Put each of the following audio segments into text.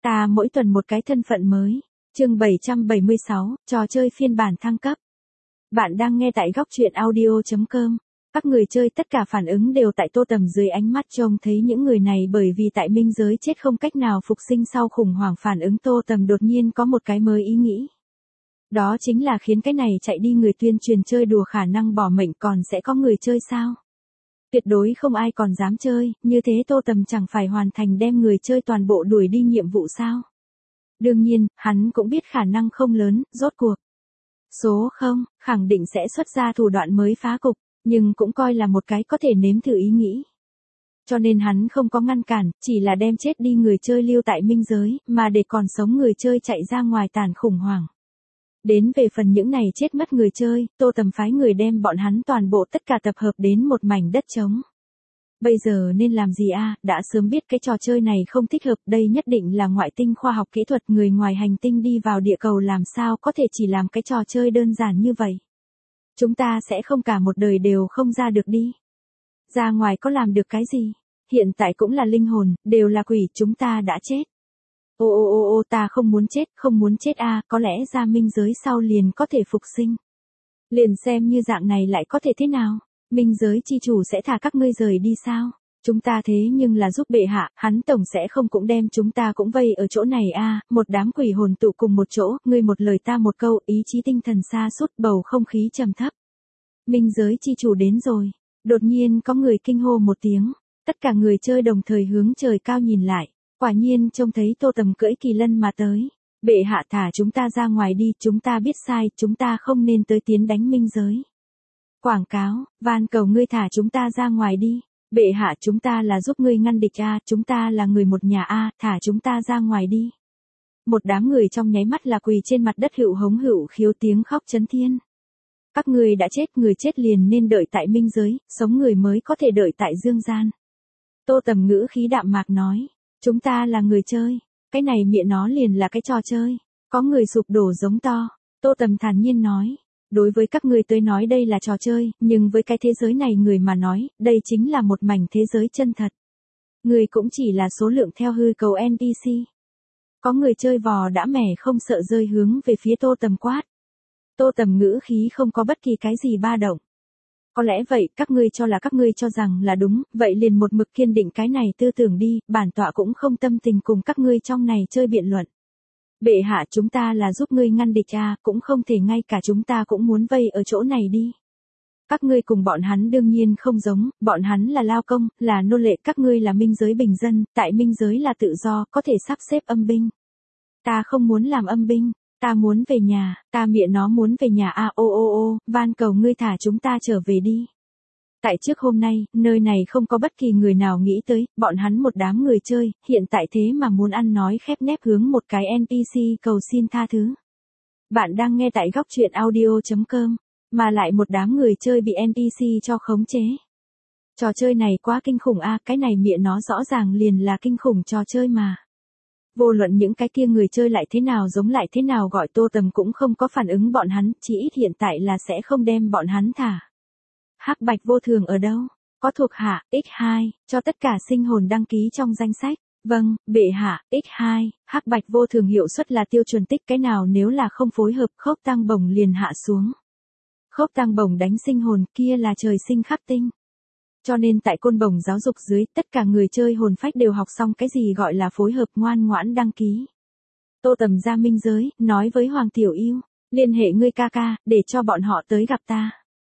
Ta mỗi tuần một cái thân phận mới. Chương 776, trò chơi phiên bản thăng cấp. Bạn đang nghe tại góc truyện audio.com. Các người chơi tất cả phản ứng đều tại Tô Tầm dưới ánh mắt trông thấy những người này bởi vì tại minh giới chết không cách nào phục sinh sau khủng hoảng phản ứng Tô Tầm đột nhiên có một cái mới ý nghĩ. Đó chính là khiến cái này chạy đi người tuyên truyền chơi đùa khả năng bỏ mệnh còn sẽ có người chơi sao? Tuyệt đối không ai còn dám chơi, như thế Tô Tầm chẳng phải hoàn thành đem người chơi toàn bộ đuổi đi nhiệm vụ sao? Đương nhiên, hắn cũng biết khả năng không lớn, rốt cuộc. Số 0, khẳng định sẽ xuất ra thủ đoạn mới phá cục, nhưng cũng coi là một cái có thể nếm thử ý nghĩ. Cho nên hắn không có ngăn cản, chỉ là đem chết đi người chơi lưu tại minh giới, mà để còn sống người chơi chạy ra ngoài tàn khủng hoảng. Đến về phần những này chết mất người chơi, Tô Tầm phái người đem bọn hắn toàn bộ tất cả tập hợp đến một mảnh đất trống. Bây giờ nên làm gì a? Đã sớm biết cái trò chơi này không thích hợp, đây nhất định là ngoại tinh khoa học kỹ thuật, người ngoài hành tinh đi vào địa cầu làm sao có thể chỉ làm cái trò chơi đơn giản như vậy. Chúng ta sẽ không cả một đời đều không ra được đi. Ra ngoài có làm được cái gì? Hiện tại cũng là linh hồn, đều là quỷ, chúng ta đã chết. Ô, ta không muốn chết a, có lẽ ra minh giới sau liền có thể phục sinh. Liền xem như dạng này lại có thể thế nào? Minh giới chi chủ sẽ thả các ngươi rời đi sao? Chúng ta thế nhưng là giúp bệ hạ, hắn tổng sẽ không cũng đem chúng ta cũng vây ở chỗ này a, một đám quỷ hồn tụ cùng một chỗ, ngươi một lời ta một câu, ý chí tinh thần sa sút, bầu không khí trầm thấp. Minh giới chi chủ đến rồi. Đột nhiên có người kinh hô một tiếng, tất cả người chơi đồng thời hướng trời cao nhìn lại, quả nhiên trông thấy Tô Tầm cưỡi kỳ lân mà tới. Bệ hạ thả chúng ta ra ngoài đi, chúng ta biết sai, chúng ta không nên tới tiến đánh minh giới. Quảng cáo, van cầu ngươi thả chúng ta ra ngoài đi. Bệ hạ chúng ta là giúp ngươi ngăn địch a, chúng ta là người một nhà a, thả chúng ta ra ngoài đi. Một đám người trong nháy mắt là quỳ trên mặt đất hựu hống hựu khiếu tiếng khóc chấn thiên. Các ngươi đã chết, người chết liền nên đợi tại minh giới, sống người mới có thể đợi tại dương gian. Tô Tầm ngữ khí đạm mạc nói, chúng ta là người chơi, cái này miệng nó liền là cái trò chơi. Có người sụp đổ giống to. Tô Tầm thản nhiên nói, đối với các ngươi tới nói đây là trò chơi, nhưng với cái thế giới này người mà nói, đây chính là một mảnh thế giới chân thật. Người cũng chỉ là số lượng theo hư cấu NPC. Có người chơi vò đã mẻ không sợ rơi hướng về phía Tô Tầm quát. Tô Tầm ngữ khí không có bất kỳ cái gì ba động. Có lẽ vậy, các ngươi cho là các ngươi cho rằng là đúng, vậy liền một mực kiên định cái này tư tưởng đi, bản tọa cũng không tâm tình cùng các ngươi trong này chơi biện luận. Bệ hạ chúng ta là giúp ngươi ngăn địch a, cũng không thể ngay cả chúng ta cũng muốn vây ở chỗ này đi. Các ngươi cùng bọn hắn đương nhiên không giống, bọn hắn là lao công, là nô lệ, các ngươi là minh giới bình dân, tại minh giới là tự do, có thể sắp xếp âm binh. Ta không muốn làm âm binh, ta muốn về nhà, ta miệng nó muốn về nhà a, ô, van cầu ngươi thả chúng ta trở về đi. Tại trước hôm nay, nơi này không có bất kỳ người nào nghĩ tới, bọn hắn một đám người chơi, hiện tại thế mà muốn ăn nói khép nép hướng một cái NPC cầu xin tha thứ. Bạn đang nghe tại góc truyện audio.com, mà lại một đám người chơi bị NPC cho khống chế. Trò chơi này quá kinh khủng a, cái này miệng nó rõ ràng liền là kinh khủng trò chơi mà. Vô luận những cái kia người chơi lại thế nào giống lại thế nào gọi Tô Tầm cũng không có phản ứng bọn hắn, chỉ ít hiện tại là sẽ không đem bọn hắn thả. Hắc Bạch Vô Thường ở đâu? Có thuộc hạ, X2, cho tất cả sinh hồn đăng ký trong danh sách. Vâng, bệ hạ, X2, Hắc Bạch Vô Thường hiệu suất là tiêu chuẩn tích, cái nào nếu là không phối hợp khốc tăng bổng liền hạ xuống. Khốc tăng bổng đánh sinh hồn kia là trời sinh khắc tinh. Cho nên tại côn bổng giáo dục dưới, tất cả người chơi hồn phách đều học xong cái gì gọi là phối hợp, ngoan ngoãn đăng ký. Tô Tầm ra minh giới, nói với Hoàng Tiểu Yêu, liên hệ ngươi ca ca, để cho bọn họ tới gặp ta.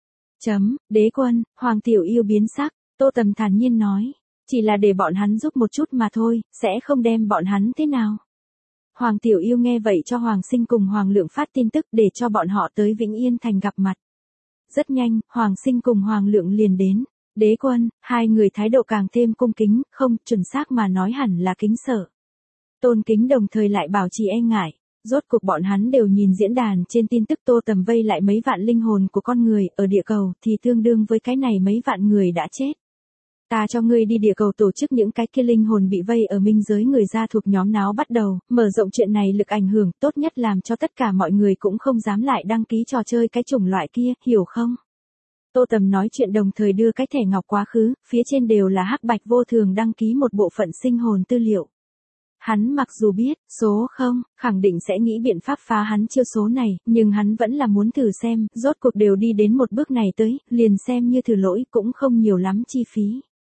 Đế quân, Hoàng Tiểu Yêu biến sắc, Tô Tầm thản nhiên nói, chỉ là để bọn hắn giúp một chút mà thôi, sẽ không đem bọn hắn thế nào. Hoàng Tiểu Yêu nghe vậy cho Hoàng Sinh cùng Hoàng Lượng phát tin tức để cho bọn họ tới Vĩnh Yên Thành gặp mặt. Rất nhanh, Hoàng Sinh cùng Hoàng Lượng liền đến. Đế quân, hai người thái độ càng thêm cung kính, không, chuẩn xác mà nói hẳn là kính sợ. Tôn kính đồng thời lại bảo trì e ngại. Rốt cuộc bọn hắn đều nhìn diễn đàn trên tin tức Tô Tầm vây lại mấy vạn linh hồn của con người ở địa cầu thì tương đương với cái này mấy vạn người đã chết. Ta cho ngươi đi địa cầu tổ chức những cái kia linh hồn bị vây ở minh giới người ra thuộc nhóm náo bắt đầu, mở rộng chuyện này lực ảnh hưởng, tốt nhất làm cho tất cả mọi người cũng không dám lại đăng ký trò chơi cái chủng loại kia, hiểu không? Tô Tầm nói chuyện đồng thời đưa cái thẻ ngọc quá khứ, phía trên đều là Hắc Bạch Vô Thường đăng ký một bộ phận sinh hồn tư liệu. Hắn mặc dù biết, số 0, khẳng định sẽ nghĩ biện pháp phá hắn chiêu số này, nhưng hắn vẫn là muốn thử xem, rốt cuộc đều đi đến một bước này tới, liền xem như thử lỗi cũng không nhiều lắm chi phí.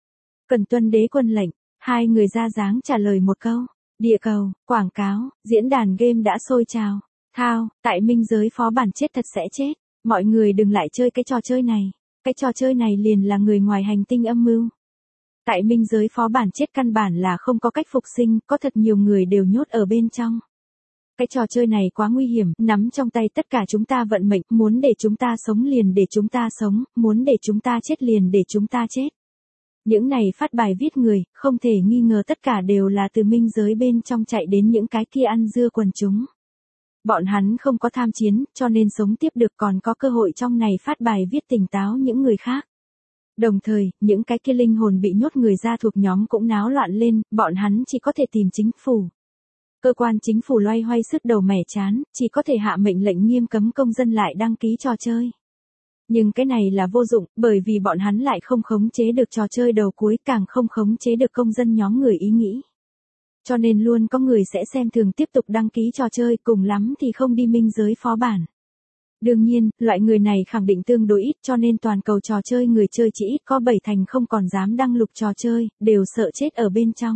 Cần tuân đế quân lệnh, hai người ra dáng trả lời một câu. Địa cầu, quảng cáo, diễn đàn game đã sôi trào. Thao, tại minh giới phó bản chết thật sẽ chết. Mọi người đừng lại chơi cái trò chơi này. Cái trò chơi này liền là người ngoài hành tinh âm mưu. Tại minh giới phó bản chết căn bản là không có cách phục sinh, có thật nhiều người đều nhốt ở bên trong. Cái trò chơi này quá nguy hiểm, nắm trong tay tất cả chúng ta vận mệnh, muốn để chúng ta sống liền để chúng ta sống, muốn để chúng ta chết liền để chúng ta chết. Những này phát bài viết người, không thể nghi ngờ tất cả đều là từ minh giới bên trong chạy đến những cái kia ăn dưa quần chúng. Bọn hắn không có tham chiến, cho nên sống tiếp được, còn có cơ hội trong này phát bài viết tỉnh táo những người khác. Đồng thời, những cái kia linh hồn bị nhốt người ra thuộc nhóm cũng náo loạn lên, bọn hắn chỉ có thể tìm chính phủ. Cơ quan chính phủ loay hoay sức đầu mẻ chán, chỉ có thể hạ mệnh lệnh nghiêm cấm công dân lại đăng ký trò chơi. Nhưng cái này là vô dụng, bởi vì bọn hắn lại không khống chế được trò chơi đầu cuối, càng không khống chế được công dân nhóm người ý nghĩ. Cho nên luôn có người sẽ xem thường tiếp tục đăng ký trò chơi, cùng lắm thì không đi minh giới phó bản. Đương nhiên, loại người này khẳng định tương đối ít, cho nên toàn cầu trò chơi người chơi chỉ ít có 7 thành không còn dám đăng lục trò chơi, đều sợ chết ở bên trong.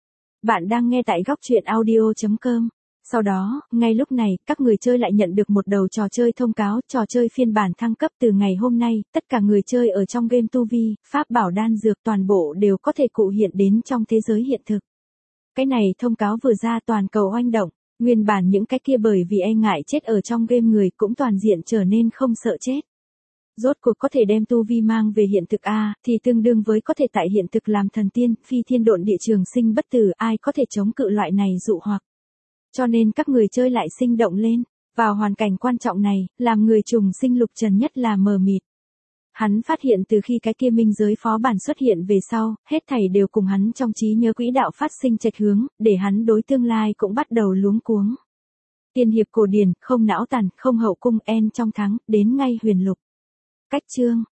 Bạn đang nghe tại góc truyện audio.com. Sau đó, ngay lúc này, các người chơi lại nhận được một đầu trò chơi thông cáo, trò chơi phiên bản thăng cấp từ ngày hôm nay, tất cả người chơi ở trong game tu vi, pháp bảo đan dược toàn bộ đều có thể cụ hiện đến trong thế giới hiện thực. Cái này thông cáo vừa ra toàn cầu oanh động, nguyên bản những cái kia bởi vì e ngại chết ở trong game người cũng toàn diện trở nên không sợ chết. Rốt cuộc có thể đem tu vi mang về hiện thực A, thì tương đương với có thể tại hiện thực làm thần tiên, phi thiên độn địa trường sinh bất tử, ai có thể chống cự loại này dụ hoặc. Cho nên các người chơi lại sinh động lên, vào hoàn cảnh quan trọng này, làm người trùng sinh Lục Trần nhất là mờ mịt. Hắn phát hiện từ khi cái kia minh giới phó bản xuất hiện về sau, hết thảy đều cùng hắn trong trí nhớ quỹ đạo phát sinh chệch hướng, để hắn đối tương lai cũng bắt đầu luống cuống. Tiên hiệp cổ điển, không não tàn, không hậu cung, en trong thắng, đến ngay huyền lục. Cách chương,